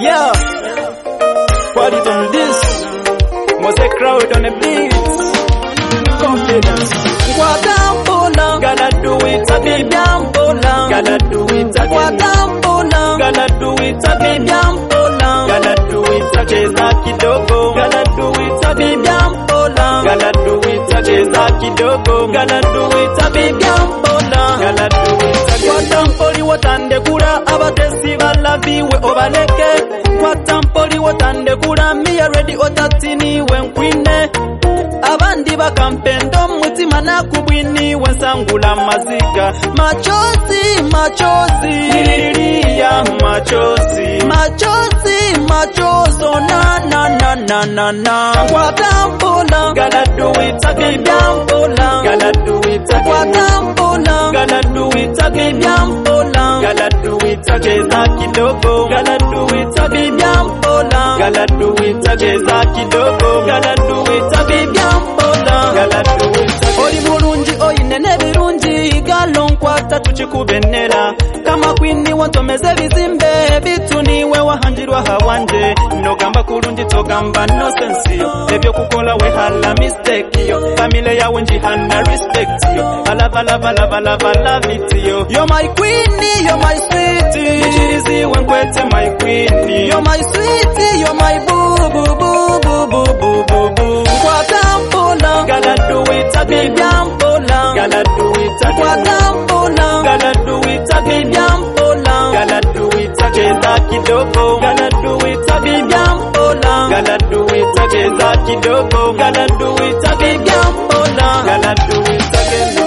Yeah, quality on this. Mose crowd on the beats. Confidence. Guatambola, gotta do it a bibiambola, gotta do it a Guatambola, gotta do it a bibiambola, gotta do it a cheza kidogo, gotta do it a bibiambola, gotta do it a cheza kidogo, gotta do it a bibiambola, gotta do it a Guatampoli watande kura abatesi balaviwe obaleke, Guatampoli watande kura miya ready otatini wenkwine, abandi bakampendo mutima nakubwini wensangula maziga, machozi machozi nililia machozi machozi machozo na na na na na na Guatambola, gotta do it a bibiambola, gotta do it a Guatambola, gotta do it a bibiambola, gotta do it a cheza kidogo, gotta do it a bibiambola, gotta do it a cheza kidogo, gotta do it a bibiambola, gotta do it a oli mulungi oyinene birungi galonkwata tukikubenera kama kwini wantomeze bizimbe bituniwe wahanjirwa hawanje nogamba kulungi togamba nonsense yo ebyo kukola we hala mistake yo family yawe njihana respect yo alava lava lava lava love it yo you're my queen, you're my sweetie nichirizi wenkwete my queen, you're my sweetie, you're my boo boo boo boo boo boo boo boo Guatambola, gotta do it a bibiambola, gotta do it a Guatambola, gotta do it a bibiambola, gotta do it a cheza kidogo, gotta do it a bibiambola, gotta do it a cheza kidogo, gotta do it a bibiambola, gotta do it again.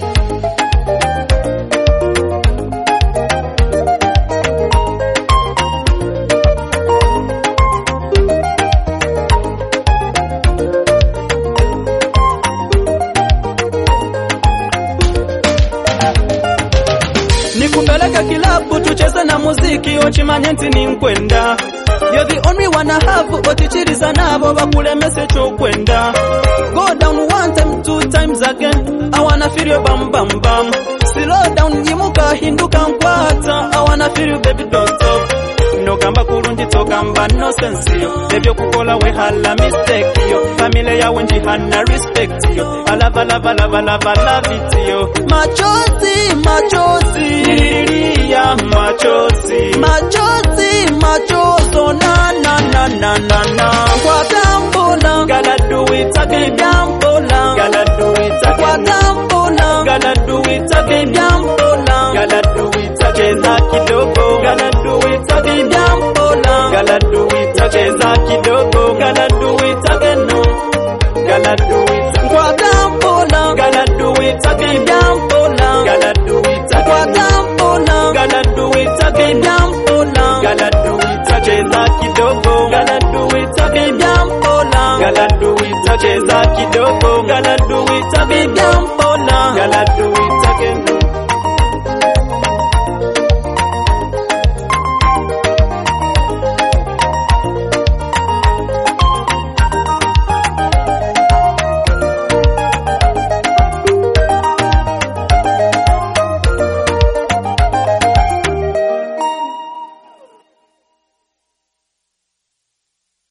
Nikupeleka kilabu tucheze na muziki ochimanye nti ninkwenda you're the only one I have otichiriza nabo bakulemese chokwenda go down one time two times again I wanna feel your bam bam bam slow down yimuka hinduka nkwata I wanna feel you baby don't stop nogamba kulungi togamba no sense yo ebyo kukola we hala mistake yo family yawe njihana respect yo alava lava lava lava love it yo machozi machozi nililia machozi machozi machozo na na na na na na Guatambola, gotta do it a bibiambola, gotta do it a Guatambola, gotta do it a bibiambola, gotta do it a cheza kidogo, gotta do it a bibiambola, gotta do it a cheza kidogo, gotta do it again no, gotta do it Guatambola, gotta do it a bibiambola, gotta do it a Guatambola, gotta do it a bibiambola, gotta do it a cheza kidogo, gotta do it a bibiambola, gotta do it a cheza kidogo, gotta do it a bibiambola.